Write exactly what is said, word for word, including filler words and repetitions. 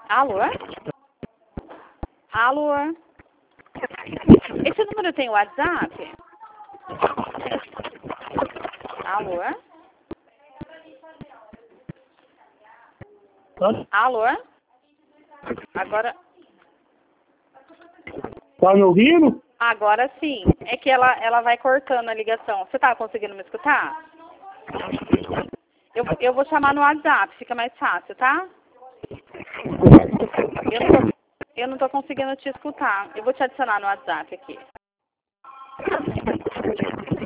Alô? Alô? Esse número tem WhatsApp? Alô? Alô? Agora... Tá me ouvindo? Agora sim. É que ela, ela vai cortando a ligação. Você tá conseguindo me escutar? Eu, eu vou chamar no WhatsApp, fica mais fácil, tá? Eu não tô, eu não tô conseguindo te escutar. Eu vou te adicionar no WhatsApp aqui.